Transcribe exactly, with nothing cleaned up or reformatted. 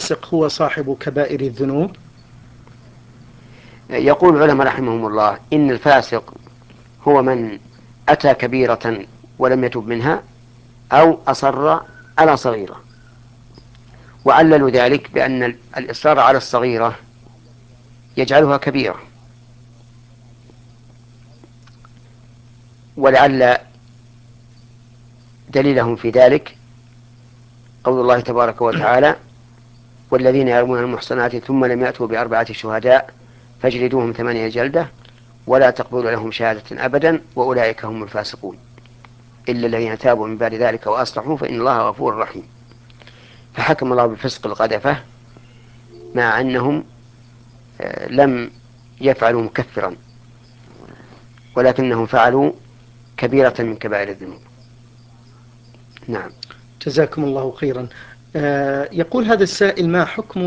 الفاسق هو صاحب كبائر الذنوب؟ يقول العلماء رحمهم الله إن الفاسق هو من أتى كبيرة ولم يتب منها أو أصر على صغيرة، وعللوا ذلك بأن الإصرار على الصغيرة يجعلها كبيرة، ولعل دليلهم في ذلك قول الله تبارك وتعالى: والذين يرمون المحصنات ثم لم يأتوا بأربعة شهداء فاجلدوهم ثمانية جلدة ولا تقبلوا لهم شهادة أبدا وأولئك هم الفاسقون إلا الذين تابوا من بعد ذلك وأصلحوا فإن الله غفور رحيم. فحكم الله بفسق القذفة مع أنهم لم يفعلوا مكفرا، ولكنهم فعلوا كبيرة من كبائر الذنوب. نعم. جزاكم الله خيرا. يقول هذا السائل: ما حكم